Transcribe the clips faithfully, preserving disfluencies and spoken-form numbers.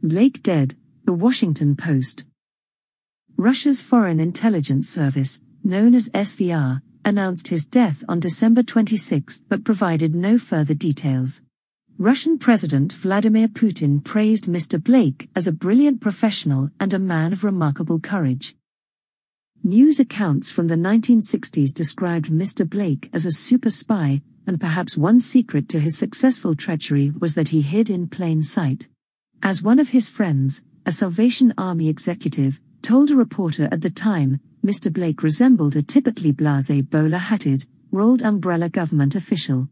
Blake dead, The Washington Post. Russia's Foreign Intelligence Service, known as S V R, announced his death on December twenty-sixth but provided no further details. Russian President Vladimir Putin praised Mister Blake as a brilliant professional and a man of remarkable courage. News accounts from the nineteen sixties described Mister Blake as a super spy, and perhaps one secret to his successful treachery was that he hid in plain sight. As one of his friends, a Salvation Army executive, told a reporter at the time, Mister Blake resembled a typically blasé bowler-hatted, rolled umbrella government official.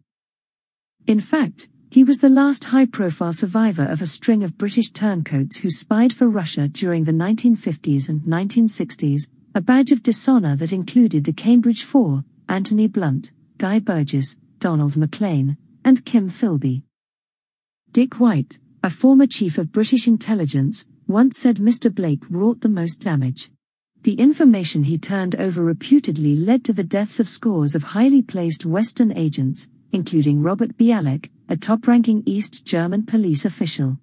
In fact, he was the last high-profile survivor of a string of British turncoats who spied for Russia during the nineteen fifties and nineteen sixties, a badge of dishonor that included the Cambridge Four, Anthony Blunt, Guy Burgess, Donald Maclean, and Kim Philby. Dick White, a former chief of British intelligence, once said Mister Blake wrought the most damage. The information he turned over reputedly led to the deaths of scores of highly placed Western agents, including Robert Bialek, a top-ranking East German police official.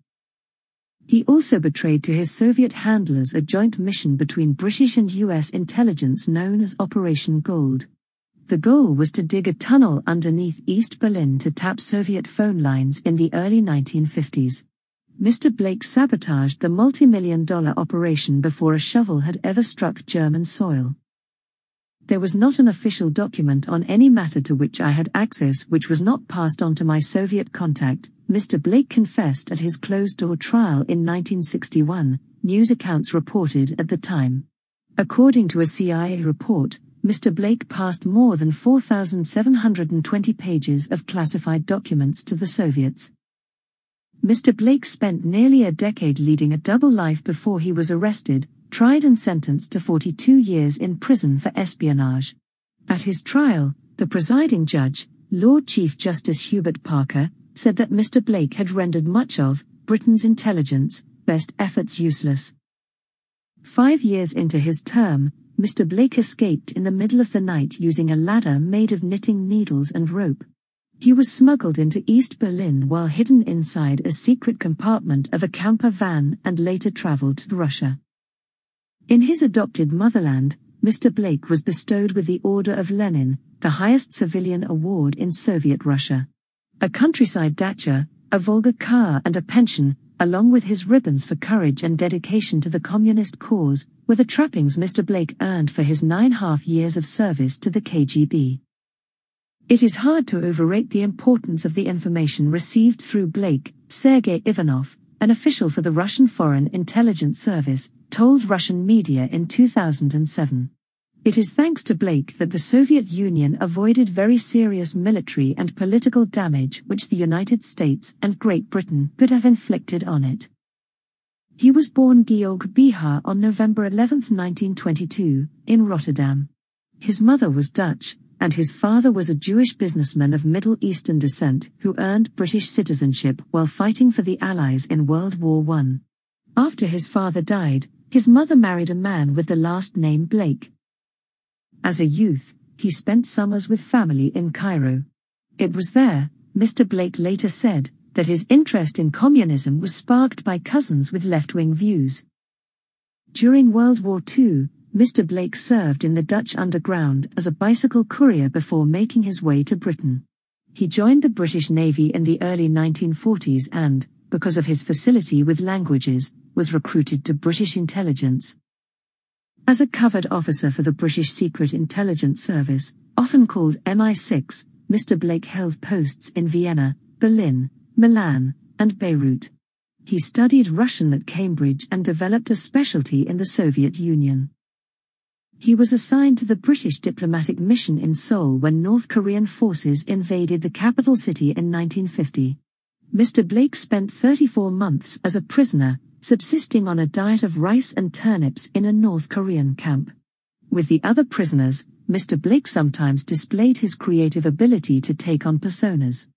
He also betrayed to his Soviet handlers a joint mission between British and U S intelligence known as Operation Gold. The goal was to dig a tunnel underneath East Berlin to tap Soviet phone lines in the early nineteen fifties. Mister Blake sabotaged the multi-million dollar operation before a shovel had ever struck German soil. There was not an official document on any matter to which I had access which was not passed on to my Soviet contact, Mister Blake confessed at his closed-door trial in nineteen sixty-one, news accounts reported at the time. According to a C I A report, Mister Blake passed more than four thousand seven hundred twenty pages of classified documents to the Soviets. Mister Blake spent nearly a decade leading a double life before he was arrested, tried and sentenced to forty-two years in prison for espionage. At his trial, the presiding judge, Lord Chief Justice Hubert Parker, said that Mister Blake had rendered much of Britain's intelligence best efforts useless. Five years into his term, Mister Blake escaped in the middle of the night using a ladder made of knitting needles and rope. He was smuggled into East Berlin while hidden inside a secret compartment of a camper van and later traveled to Russia. In his adopted motherland, Mister Blake was bestowed with the Order of Lenin, the highest civilian award in Soviet Russia. A countryside dacha, a Volga car and a pension, along with his ribbons for courage and dedication to the communist cause, were the trappings Mister Blake earned for his nine half years of service to the K G B. It is hard to overrate the importance of the information received through Blake. Sergei Ivanov, an official for the Russian Foreign Intelligence Service, told Russian media in two thousand seven. It is thanks to Blake that the Soviet Union avoided very serious military and political damage which the United States and Great Britain could have inflicted on it. He was born Georg Bihar on November eleventh nineteen twenty-two, in Rotterdam. His mother was Dutch, and his father was a Jewish businessman of Middle Eastern descent who earned British citizenship while fighting for the Allies in World War One. After his father died, his mother married a man with the last name Blake. As a youth, he spent summers with family in Cairo. It was there, Mister Blake later said, that his interest in communism was sparked by cousins with left-wing views. During World War Two, Mister Blake served in the Dutch underground as a bicycle courier before making his way to Britain. He joined the British Navy in the early nineteen forties and, because of his facility with languages, was recruited to British intelligence. As a covered officer for the British Secret Intelligence Service, often called M I six, Mister Blake held posts in Vienna, Berlin, Milan, and Beirut. He studied Russian at Cambridge and developed a specialty in the Soviet Union. He was assigned to the British diplomatic mission in Seoul when North Korean forces invaded the capital city in nineteen fifty. Mister Blake spent thirty-four months as a prisoner, subsisting on a diet of rice and turnips in a North Korean camp. With the other prisoners, Mister Blake sometimes displayed his creative ability to take on personas.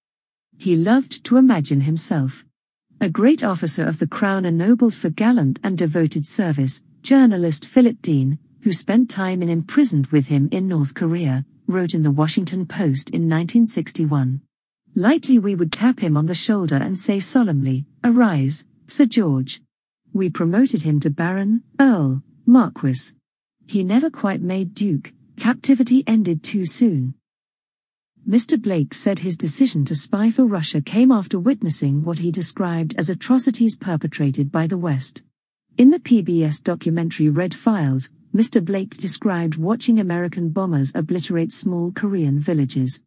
He loved to imagine himself a great officer of the Crown ennobled for gallant and devoted service. Journalist Philip Dean, who spent time in imprisoned with him in North Korea, wrote in the Washington Post in nineteen sixty-one. Lightly we would tap him on the shoulder and say solemnly, "Arise, Sir George. We promoted him to Baron, Earl, Marquis. He never quite made Duke. Captivity ended too soon. Mister Blake said his decision to spy for Russia came after witnessing what he described as atrocities perpetrated by the West. In the P B S documentary Red Files, Mister Blake described watching American bombers obliterate small Korean villages.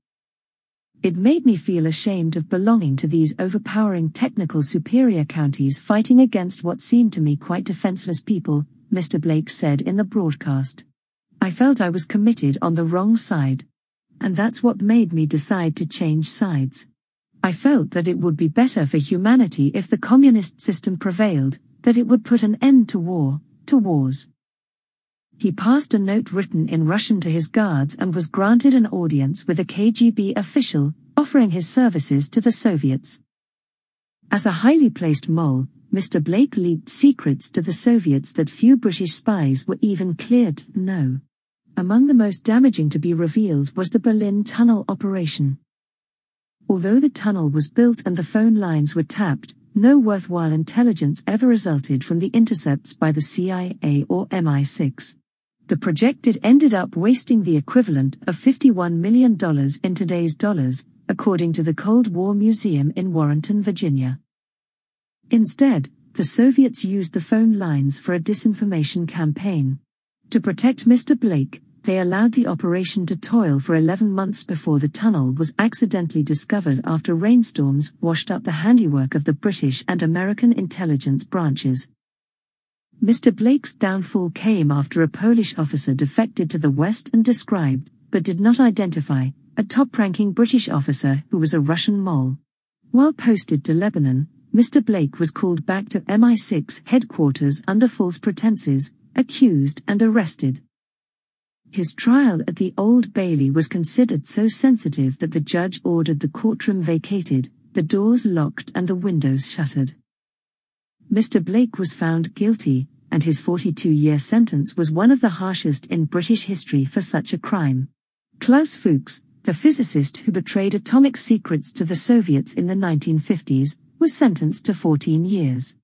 It made me feel ashamed of belonging to these overpowering technical superior counties fighting against what seemed to me quite defenseless people, Mister Blake said in the broadcast. I felt I was committed on the wrong side. And that's what made me decide to change sides. I felt that it would be better for humanity if the communist system prevailed, that it would put an end to war, to wars. He passed a note written in Russian to his guards and was granted an audience with a K G B official, offering his services to the Soviets. As a highly placed mole, Mister Blake leaked secrets to the Soviets that few British spies were even cleared to know. Among the most damaging to be revealed was the Berlin Tunnel operation. Although the tunnel was built and the phone lines were tapped, no worthwhile intelligence ever resulted from the intercepts by the C I A or M I six. The projected ended up wasting the equivalent of fifty-one million dollars in today's dollars, according to the Cold War Museum in Warrenton, Virginia. Instead, the Soviets used the phone lines for a disinformation campaign. To protect Mister Blake, they allowed the operation to toil for eleven months before the tunnel was accidentally discovered after rainstorms washed up the handiwork of the British and American intelligence branches. Mister Blake's downfall came after a Polish officer defected to the West and described, but did not identify, a top-ranking British officer who was a Russian mole. While posted to Lebanon, Mister Blake was called back to M I six headquarters under false pretenses, accused and arrested. His trial at the Old Bailey was considered so sensitive that the judge ordered the courtroom vacated, the doors locked and the windows shuttered. Mister Blake was found guilty, and his forty-two-year sentence was one of the harshest in British history for such a crime. Klaus Fuchs, the physicist who betrayed atomic secrets to the Soviets in the nineteen fifties, was sentenced to fourteen years.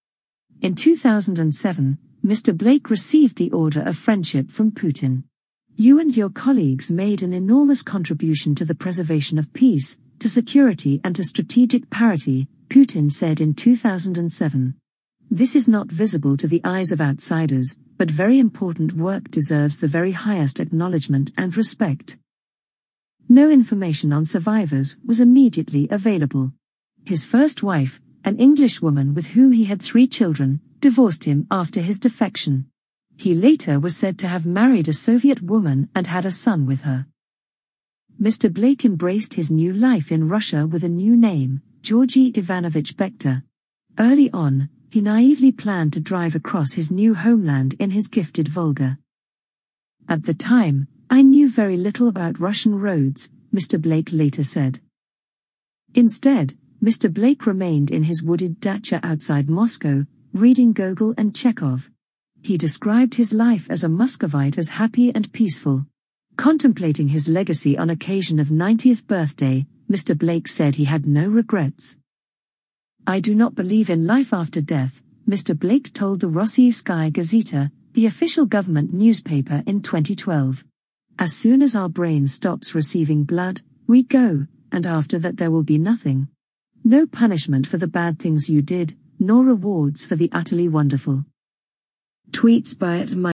In two thousand seven, Mister Blake received the Order of Friendship from Putin. You and your colleagues made an enormous contribution to the preservation of peace, to security and to strategic parity, Putin said in two thousand seven. This is not visible to the eyes of outsiders, but very important work deserves the very highest acknowledgement and respect. No information on survivors was immediately available. His first wife, an Englishwoman with whom he had three children, divorced him after his defection. He later was said to have married a Soviet woman and had a son with her. Mister Blake embraced his new life in Russia with a new name, Georgy Ivanovich Bekta. Early on, he naively planned to drive across his new homeland in his gifted Volga. At the time, I knew very little about Russian roads, Mister Blake later said. Instead, Mister Blake remained in his wooded dacha outside Moscow, reading Gogol and Chekhov. He described his life as a Muscovite as happy and peaceful. Contemplating his legacy on occasion of ninetieth birthday, Mister Blake said he had no regrets. I do not believe in life after death, Mister Blake told the Rossiyskaya Gazeta, the official government newspaper in twenty twelve. As soon as our brain stops receiving blood, we go, and after that there will be nothing. No punishment for the bad things you did, nor rewards for the utterly wonderful. Tweets by at